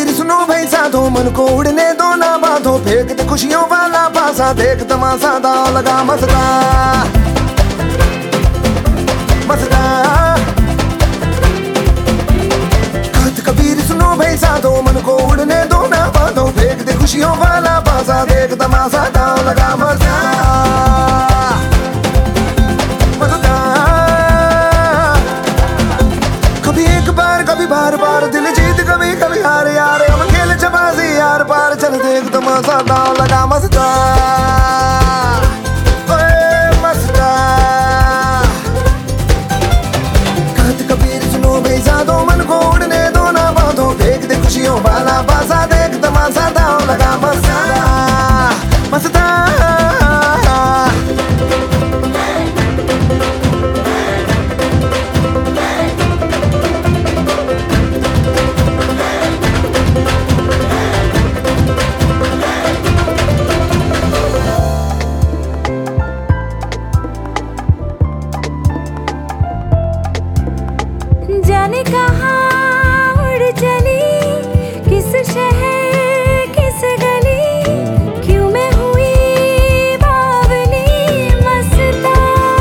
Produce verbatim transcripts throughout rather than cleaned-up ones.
कबीर सुनो भाई साधो, मन को उड़ने दो ना बांधो, फेंक दे खुशियों वाला पासा, देख तमाशा दांव लगा मस्ता मस्ता। कहत कबीर सुनो भाई साधो, मन को उड़ने दो ना बांधो, फेंक दे खुशियों वाला पासा, देख तमाशा दांव लगा मस्ता मस्ता। कभी एक बार कभी बार बार, दिल जीत कभी कभी हार यार, अब खेल चबाजी यार पार, चल देख तमाशा दांव लगा मस्ता ओए मस्ता। कहत कबीर सुनो भाई साधो, मन को उड़ने दो ना बांधो, फेंक दे खुशियों वाला पासा, देख तमाशा दांव लगा मस्ता मस्ता। जाने कहाँ उड़ चली, किस शहर किस गली, क्यों मैं हुई बावली मस्ता।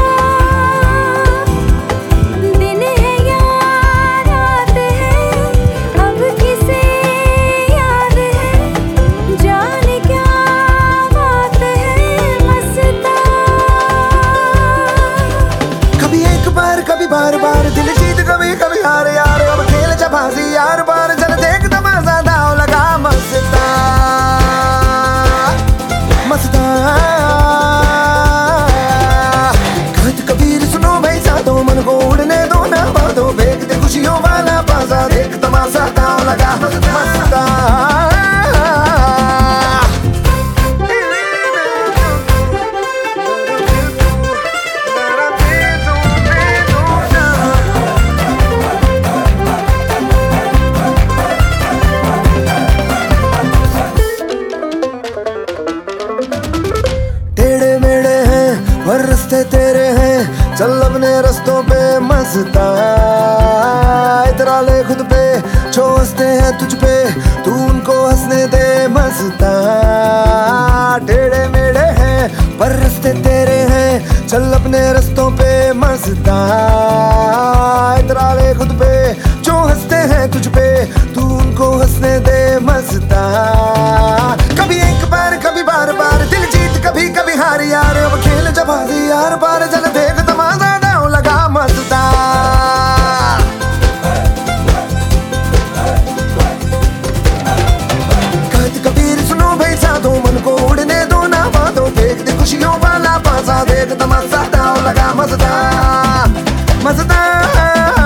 दिन है या रात है, अब किसे याद है, जाने क्या बात है मस्ता। कभी एक बार कभी बार बार, दिल जीत कभी कभी हार यार, अब खेल चबाजी यार पार, चल देख तमाशा दांव लगा मस्ता मस्ता। कहत कबीर सुनो भाई साधो, मन को उड़ने दो ना बांधो, फेंक दे खुशियों वाला पासा, देख तमाशा दांव लगा मस्ता। पर रास्ते तेरे हैं, चल अपने रास्तों पे मस्ता, इतरा ले खुद पे जो हंसते हैं तुझ पे, तू उनको हंसने दे मस्ता। टेढ़े मेढ़े हैं पर रास्ते तेरे हैं, चल अपने रास्तों पे मस्ता, इतरा ले खुद पे जो हंसते हैं तुझ पे, तू उनको हंसने दे मस्ता। कभी एक बार कभी बार बार, दिल जीत कभी कभी हार यार, अब खेल चबाजी यार पार, चल देख तमाशा दांव लगा मस्ता। कहत कबीर सुनो भाई साधो, मन को उड़ने दो ना बांधो, फेंक दे खुशियों वाला पासा, देख तमाशा दांव लगा मस्ता मस्ता।